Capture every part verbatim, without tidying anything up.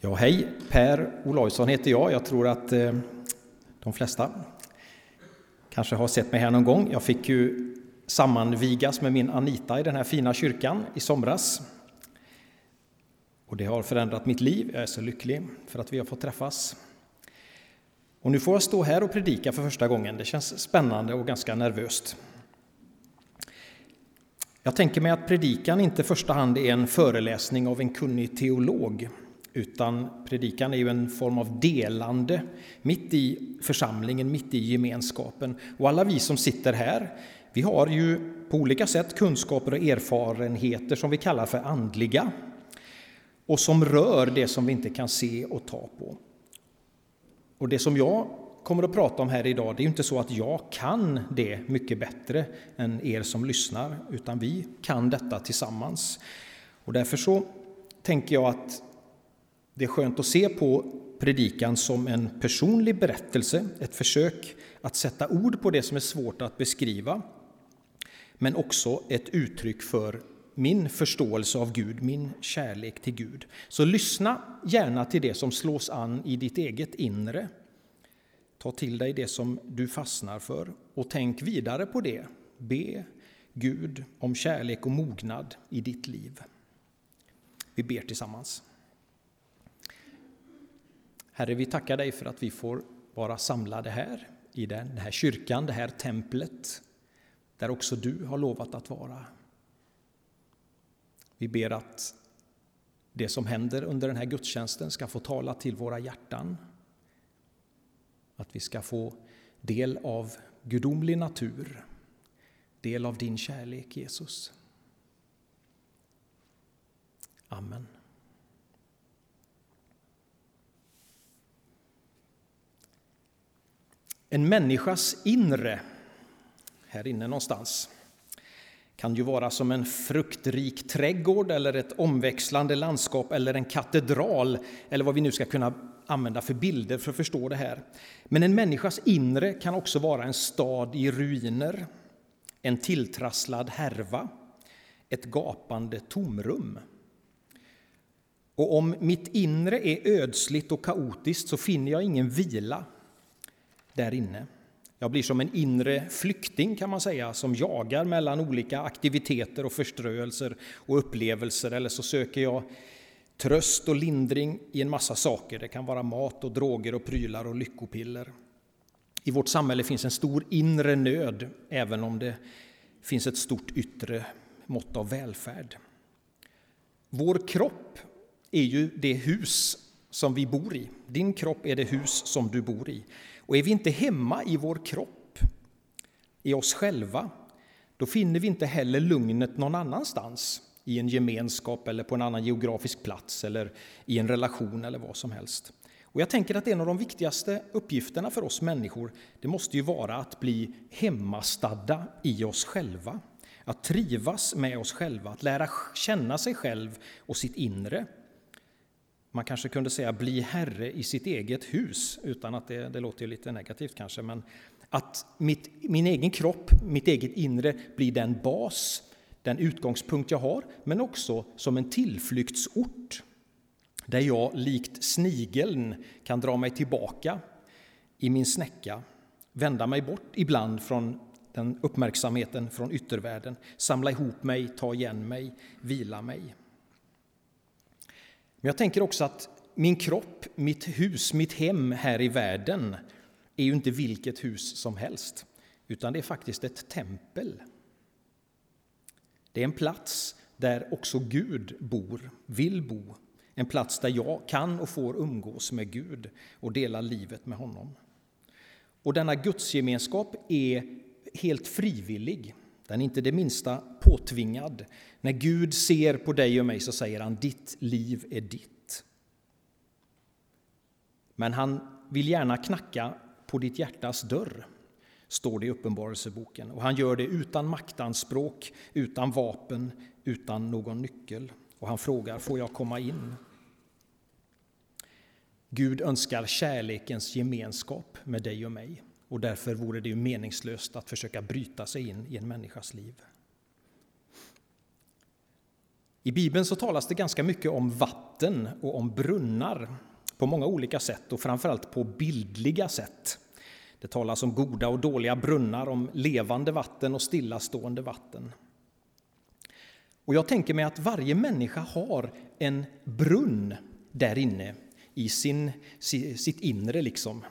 Ja, hej, Per Olausson heter jag. Jag tror att eh, de flesta kanske har sett mig här någon gång. Jag fick ju sammanvigas med min Anita i den här fina kyrkan i somras. Och det har förändrat mitt liv. Jag är så lycklig för att vi har fått träffas. Och nu får jag stå här och predika för första gången. Det känns spännande och ganska nervöst. Jag tänker mig att predikan inte i första hand är en föreläsning av en kunnig teolog, utan predikan är ju en form av delande mitt i församlingen, mitt i gemenskapen. Och alla vi som sitter här, vi har ju på olika sätt kunskaper och erfarenheter som vi kallar för andliga och som rör det som vi inte kan se och ta på. Och det som jag kommer att prata om här idag, det är ju inte så att jag kan det mycket bättre än er som lyssnar, utan vi kan detta tillsammans. Och därför så tänker jag att det är skönt att se på predikan som en personlig berättelse, ett försök att sätta ord på det som är svårt att beskriva, men också ett uttryck för min förståelse av Gud, min kärlek till Gud. Så lyssna gärna till det som slås an i ditt eget inre. Ta till dig det som du fastnar för och tänk vidare på det. Be Gud om kärlek och mognad i ditt liv. Vi ber tillsammans. Herre, vi tackar dig för att vi får vara samlade här i den här kyrkan, det här templet, där också du har lovat att vara. Vi ber att det som händer under den här gudstjänsten ska få tala till våra hjärtan. Att vi ska få del av gudomlig natur, del av din kärlek, Jesus. Amen. En människas inre, här inne någonstans, kan ju vara som en fruktrik trädgård eller ett omväxlande landskap eller en katedral eller vad vi nu ska kunna använda för bilder för att förstå det här. Men en människas inre kan också vara en stad i ruiner, en tilltrasslad härva, ett gapande tomrum. Och om mitt inre är ödsligt och kaotiskt så finner jag ingen vila där inne. Jag blir som en inre flykting kan man säga, som jagar mellan olika aktiviteter och förströelser och upplevelser. Eller så söker jag tröst och lindring i en massa saker. Det kan vara mat och droger och prylar och lyckopiller. I vårt samhälle finns en stor inre nöd, även om det finns ett stort yttre mått av välfärd. Vår kropp är ju det hus som vi bor i. Din kropp är det hus som du bor i. Och är vi inte hemma i vår kropp, i oss själva, då finner vi inte heller lugnet någon annanstans, i en gemenskap eller på en annan geografisk plats eller i en relation eller vad som helst. Och jag tänker att en av de viktigaste uppgifterna för oss människor, det måste ju vara att bli hemmastadda i oss själva, att trivas med oss själva, att lära känna sig själv och sitt inre. Man kanske kunde säga bli herre i sitt eget hus, utan att det, det låter ju lite negativt kanske, men att mitt, min egen kropp, mitt eget inre blir den bas, den utgångspunkt jag har, men också som en tillflyktsort där jag likt snigeln kan dra mig tillbaka i min snäcka, vända mig bort ibland från den uppmärksamheten från yttervärlden, samla ihop mig, ta igen mig, vila mig. Men jag tänker också att min kropp, mitt hus, mitt hem här i världen är ju inte vilket hus som helst, utan det är faktiskt ett tempel. Det är en plats där också Gud bor, vill bo. En plats där jag kan och får umgås med Gud och dela livet med honom. Och denna gudsgemenskap är helt frivillig. Den är inte det minsta påtvingad. När Gud ser på dig och mig så säger han, ditt liv är ditt. Men han vill gärna knacka på ditt hjärtas dörr, står det i Uppenbarelseboken. Och han gör det utan maktanspråk, utan vapen, utan någon nyckel. Och han frågar, får jag komma in? Gud önskar kärlekens gemenskap med dig och mig. Och därför vore det ju meningslöst att försöka bryta sig in i en människas liv. I Bibeln så talas det ganska mycket om vatten och om brunnar på många olika sätt och framförallt på bildliga sätt. Det talas om goda och dåliga brunnar, om levande vatten och stillastående vatten. Och jag tänker mig att varje människa har en brunn där inne i sin, sitt inre liksom.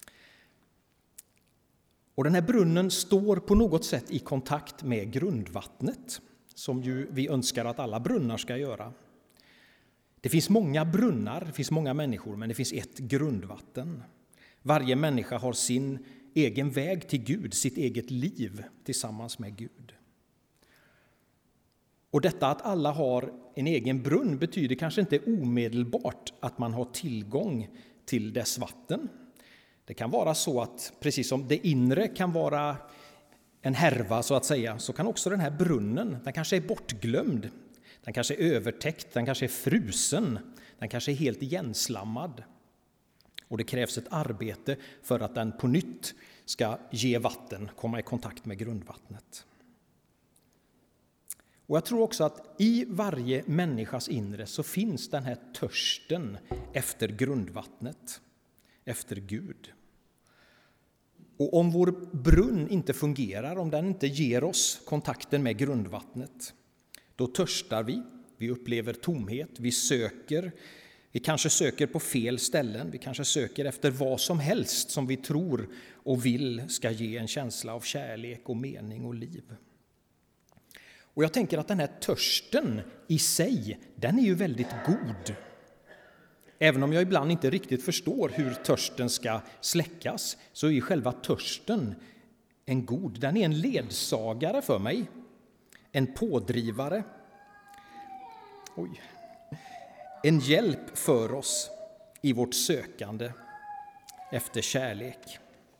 Och den här brunnen står på något sätt i kontakt med grundvattnet, som ju vi önskar att alla brunnar ska göra. Det finns många brunnar, det finns många människor, men det finns ett grundvatten. Varje människa har sin egen väg till Gud, sitt eget liv tillsammans med Gud. Och detta att alla har en egen brunn betyder kanske inte omedelbart att man har tillgång till dess vatten. Det kan vara så att precis som det inre kan vara en härva så att säga, så kan också den här brunnen, den kanske är bortglömd, den kanske är övertäckt, den kanske är frusen, den kanske är helt igenslammad. Och det krävs ett arbete för att den på nytt ska ge vatten, komma i kontakt med grundvattnet. Och jag tror också att i varje människas inre så finns den här törsten efter grundvattnet, efter Gud. Och om vår brunn inte fungerar, om den inte ger oss kontakten med grundvattnet, då törstar vi, vi upplever tomhet, vi söker, vi kanske söker på fel ställen, vi kanske söker efter vad som helst som vi tror och vill ska ge en känsla av kärlek och mening och liv. Och jag tänker att den här törsten i sig, den är ju väldigt god. Även om jag ibland inte riktigt förstår hur törsten ska släckas, så är själva törsten en god. Den är en ledsagare för mig, en pådrivare, oj, en hjälp för oss i vårt sökande efter kärlek.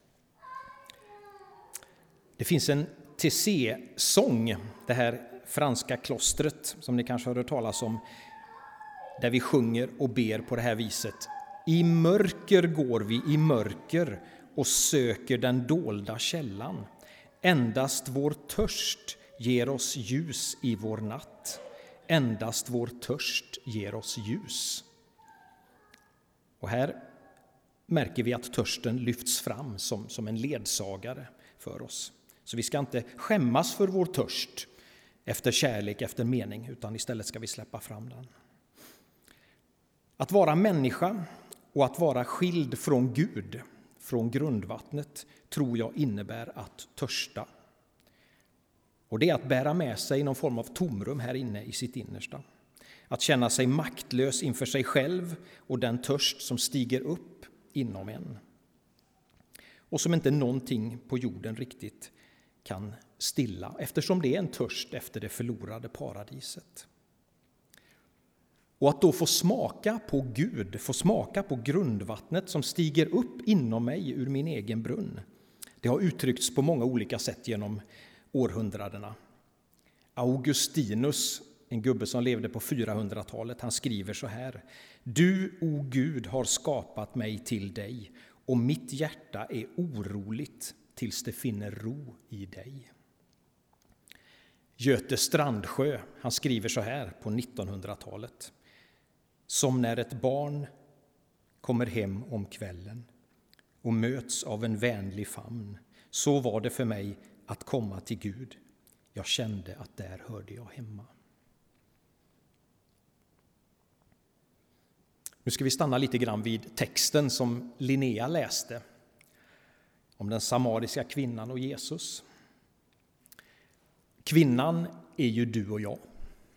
Det finns en T C-sång, det här franska klostret som ni kanske har hört talas om, där vi sjunger och ber på det här viset. I mörker går vi, i mörker, och söker den dolda källan. Endast vår törst ger oss ljus i vår natt. Endast vår törst ger oss ljus. Och här märker vi att törsten lyfts fram som, som en ledsagare för oss. Så vi ska inte skämmas för vår törst efter kärlek, efter mening, utan istället ska vi släppa fram den. Att vara människa och att vara skild från Gud, från grundvattnet, tror jag innebär att törsta. Och det är att bära med sig någon form av tomrum här inne i sitt innersta. Att känna sig maktlös inför sig själv och den törst som stiger upp inom en. Och som inte någonting på jorden riktigt kan stilla, eftersom det är en törst efter det förlorade paradiset. Och att då få smaka på Gud, få smaka på grundvattnet som stiger upp inom mig ur min egen brunn. Det har uttryckts på många olika sätt genom århundradena. Augustinus, en gubbe som levde på fyrahundratalet, han skriver så här: Du, o Gud, har skapat mig till dig, och mitt hjärta är oroligt tills det finner ro i dig. Göte Strandsjö, han skriver så här på nittonhundratalet: Som när ett barn kommer hem om kvällen och möts av en vänlig famn, så var det för mig att komma till Gud. Jag kände att där hörde jag hemma. Nu ska vi stanna lite grann vid texten som Linnea läste om den samariska kvinnan och Jesus. Kvinnan är ju du och jag.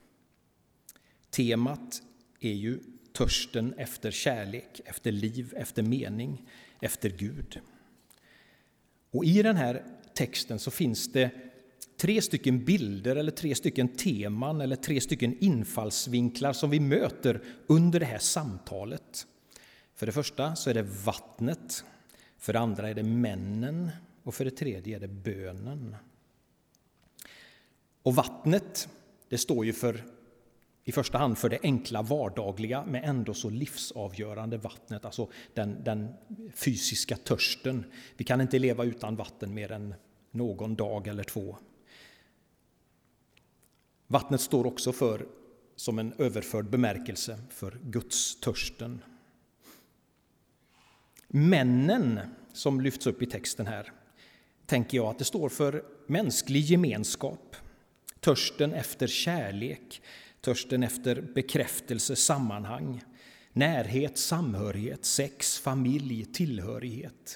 Temat är ju törsten efter kärlek, efter liv, efter mening, efter Gud. Och i den här texten så finns det tre stycken bilder eller tre stycken teman eller tre stycken infallsvinklar som vi möter under det här samtalet. För det första så är det vattnet, för det andra är det männen och för det tredje är det bönen. Och vattnet, det står ju för i första hand för det enkla vardagliga men ändå så livsavgörande vattnet, alltså den, den fysiska törsten. Vi kan inte leva utan vatten mer än någon dag eller två. Vattnet står också för som en överförd bemärkelse för Guds törsten. Männen som lyfts upp i texten här, tänker jag att det står för mänsklig gemenskap, törsten efter kärlek, törsten efter bekräftelse, sammanhang, närhet, samhörighet, sex, familj, tillhörighet.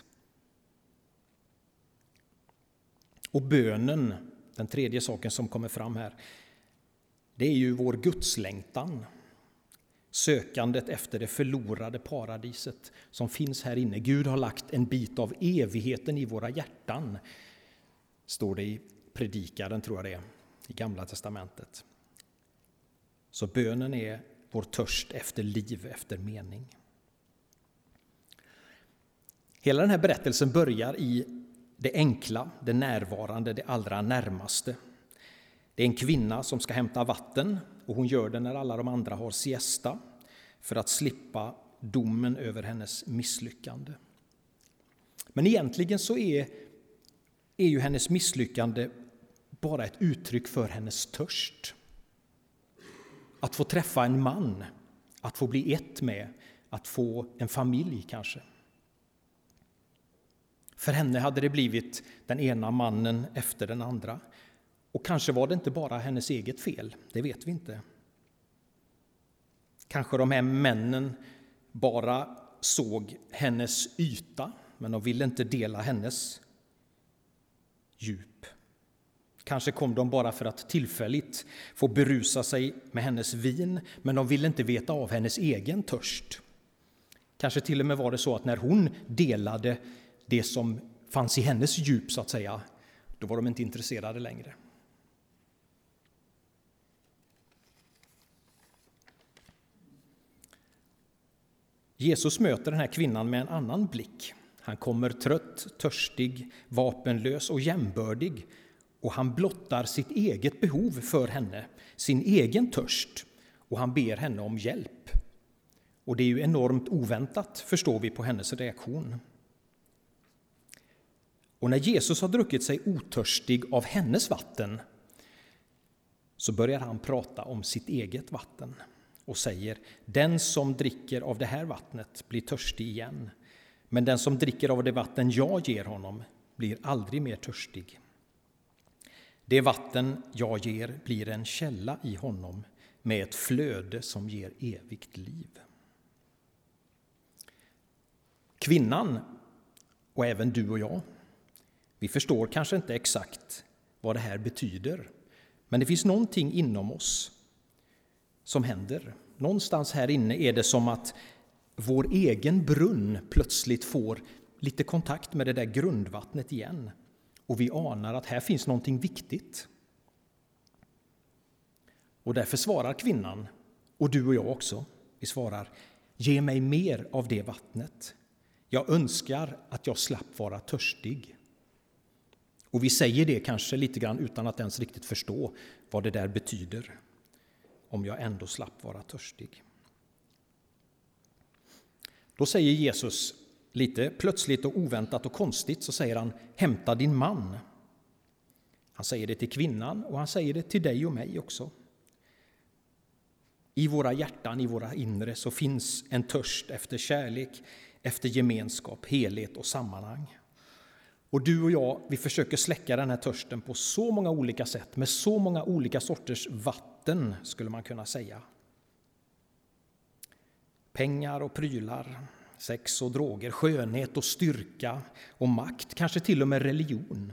Och bönen, den tredje saken som kommer fram här, det är ju vår gudslängtan. Sökandet efter det förlorade paradiset som finns här inne. Gud har lagt en bit av evigheten i våra hjärtan, står det i Predikaren, tror jag det är, i Gamla testamentet. Så bönen är vår törst efter liv, efter mening. Hela den här berättelsen börjar i det enkla, det närvarande, det allra närmaste. Det är en kvinna som ska hämta vatten, och hon gör det när alla de andra har siesta för att slippa domen över hennes misslyckande. Men egentligen så är, är ju hennes misslyckande bara ett uttryck för hennes törst. Att få träffa en man, att få bli ett med, att få en familj kanske. För henne hade det blivit den ena mannen efter den andra. Och kanske var det inte bara hennes eget fel, det vet vi inte. Kanske de här männen bara såg hennes yta, men de ville inte dela hennes djup. Kanske kom de bara för att tillfälligt få berusa sig med hennes vin, men de ville inte veta av hennes egen törst. Kanske till och med var det så att när hon delade det som fanns i hennes djup, så att säga, då var de inte intresserade längre. Jesus möter den här kvinnan med en annan blick. Han kommer trött, törstig, vapenlös och jämbördig, och han blottar sitt eget behov för henne, sin egen törst, och han ber henne om hjälp. Och det är ju enormt oväntat, förstår vi på hennes reaktion. Och när Jesus har druckit sig otörstig av hennes vatten, så börjar han prata om sitt eget vatten och säger: den som dricker av det här vattnet blir törstig igen, men den som dricker av det vatten jag ger honom blir aldrig mer törstig. Det vatten jag ger blir en källa i honom med ett flöde som ger evigt liv. Kvinnan, och även du och jag, vi förstår kanske inte exakt vad det här betyder, men det finns någonting inom oss som händer. Någonstans här inne är det som att vår egen brunn plötsligt får lite kontakt med det där grundvattnet igen. Och vi anar att här finns någonting viktigt. Och därför svarar kvinnan, och du och jag också, vi svarar: ge mig mer av det vattnet. Jag önskar att jag slapp vara törstig. Och vi säger det kanske lite grann utan att ens riktigt förstå vad det där betyder. Om jag ändå slapp vara törstig. Då säger Jesus lite plötsligt och oväntat och konstigt, så säger han: hämta din man. Han säger det till kvinnan, och han säger det till dig och mig också. I våra hjärtan, i våra inre, så finns en törst efter kärlek, efter gemenskap, helhet och sammanhang. Och du och jag, vi försöker släcka den här törsten på så många olika sätt, med så många olika sorters vatten, skulle man kunna säga. Pengar och prylar, sex och droger, skönhet och styrka och makt, kanske till och med religion.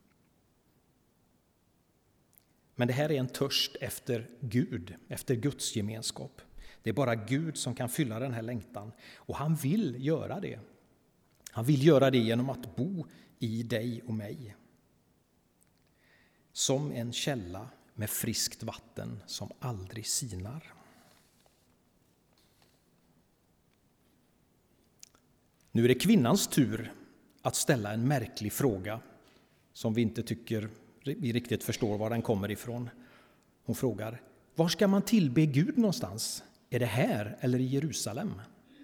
Men det här är en törst efter Gud, efter Guds gemenskap. Det är bara Gud som kan fylla den här längtan, och han vill göra det. Han vill göra det genom att bo i dig och mig. Som en källa med friskt vatten som aldrig sinar. Nu är det kvinnans tur att ställa en märklig fråga som vi inte tycker vi riktigt förstår var den kommer ifrån. Hon frågar: var ska man tillbe Gud någonstans? Är det här eller i Jerusalem?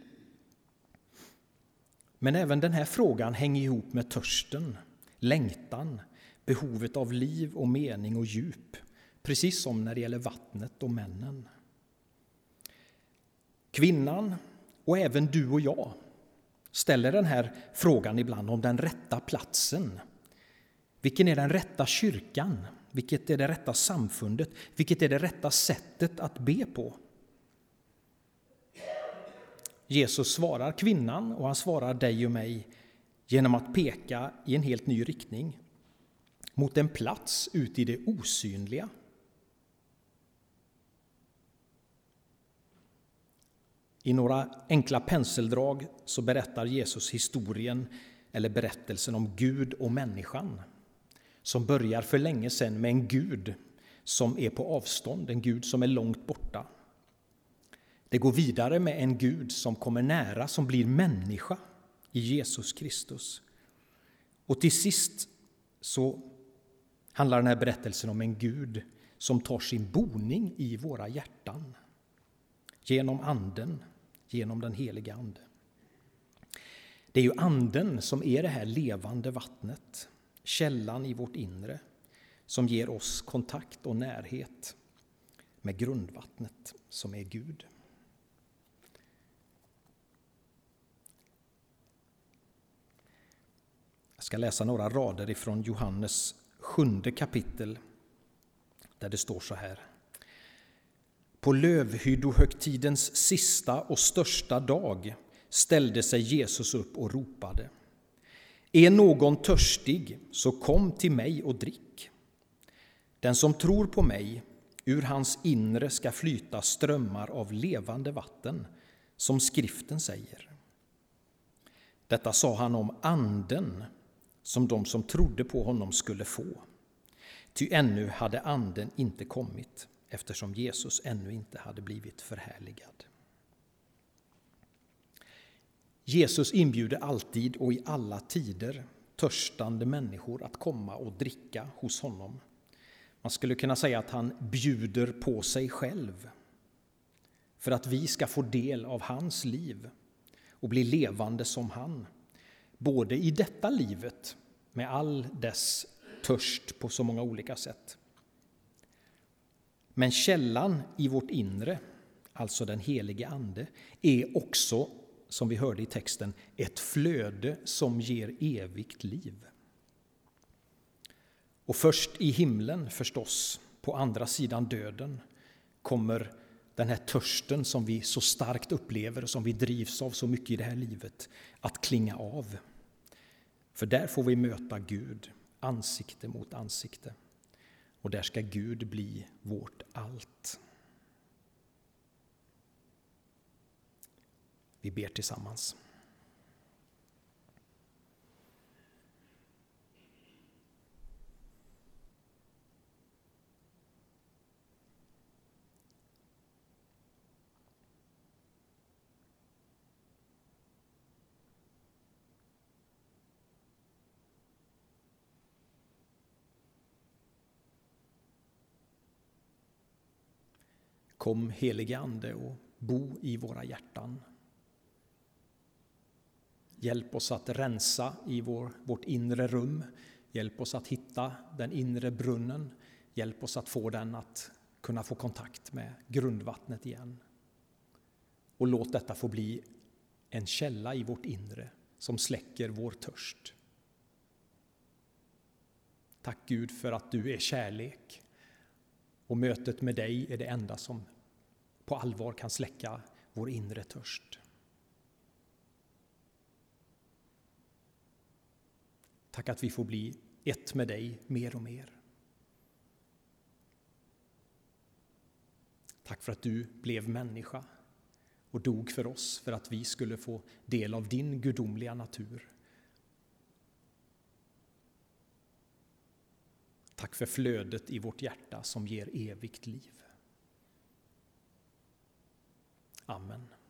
Men även den här frågan hänger ihop med törsten, längtan, behovet av liv och mening och djup, precis som när det gäller vattnet och männen. Kvinnan och även du och jag ställer den här frågan ibland om den rätta platsen. Vilken är den rätta kyrkan? Vilket är det rätta samfundet? Vilket är det rätta sättet att be på? Jesus svarar kvinnan och han svarar dig och mig genom att peka i en helt ny riktning. Mot en plats ut i det osynliga. I några enkla penseldrag så berättar Jesus historien eller berättelsen om Gud och människan. Som börjar för länge sedan med en Gud som är på avstånd, en Gud som är långt borta. Det går vidare med en Gud som kommer nära, som blir människa i Jesus Kristus. Och till sist så handlar den här berättelsen om en Gud som tar sin boning i våra hjärtan. Genom anden, genom den heliga ande. Det är ju anden som är det här levande vattnet, källan i vårt inre, som ger oss kontakt och närhet med grundvattnet som är Gud. Jag ska läsa några rader ifrån Johannes sjunde kapitel där det står så här. På lövhyddohögtidens sista och största dag ställde sig Jesus upp och ropade. Är någon törstig, så kom till mig och drick. Den som tror på mig, ur hans inre ska flyta strömmar av levande vatten, som skriften säger. Detta sa han om anden, som de som trodde på honom skulle få. Ty ännu hade anden inte kommit, eftersom Jesus ännu inte hade blivit förhärligad. Jesus inbjuder alltid och i alla tider törstande människor att komma och dricka hos honom. Man skulle kunna säga att han bjuder på sig själv för att vi ska få del av hans liv och bli levande som han. Både i detta livet med all dess törst på så många olika sätt. Men källan i vårt inre, alltså den helige ande, är också, som vi hörde i texten, ett flöde som ger evigt liv. Och först i himlen förstås, på andra sidan döden, kommer den här törsten som vi så starkt upplever och som vi drivs av så mycket i det här livet att klinga av. För där får vi möta Gud ansikte mot ansikte. Och där ska Gud bli vårt allt. Vi ber tillsammans. Kom helige ande och bo i våra hjärtan. Hjälp oss att rensa i vår, vårt inre rum. Hjälp oss att hitta den inre brunnen. Hjälp oss att få den att kunna få kontakt med grundvattnet igen. Och låt detta få bli en källa i vårt inre som släcker vår törst. Tack Gud för att du är kärlek. Och mötet med dig är det enda som på allvar kan släcka vår inre törst. Tack att vi får bli ett med dig mer och mer. Tack för att du blev människa och dog för oss för att vi skulle få del av din gudomliga natur. Tack för flödet i vårt hjärta som ger evigt liv. Amen.